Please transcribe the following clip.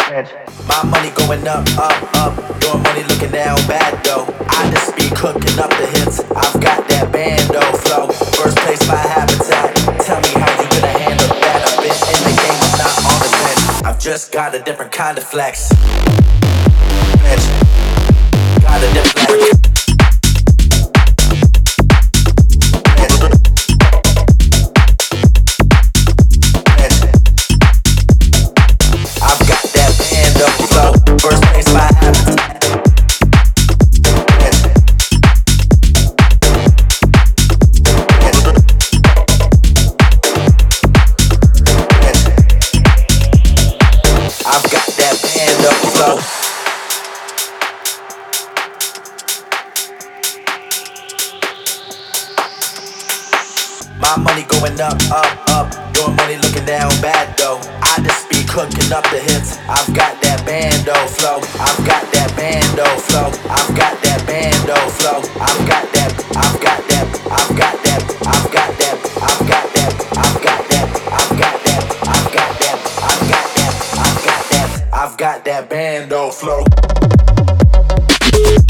My money going up, up, up. Your money looking down bad though. I just be cooking up the hits. I've got that bando flow. First place my habitat. Tell me how you gonna handle that. I've been in the game, I'm not on the bench. I've just got a different kind of flex. Bitch. Got a different flex. First place my habitat. I've got that band up flow. My money going up, up, up. Your money looking down bad though. I just be cooking up the hits. I've got that bando flow. I've got that bando flow. I've got that bando flow. I've got that. I've got that. I've got that. I've got that. I've got that. I've got that. I've got that. I've got that. I've got that. I've got that. I've got that bando flow.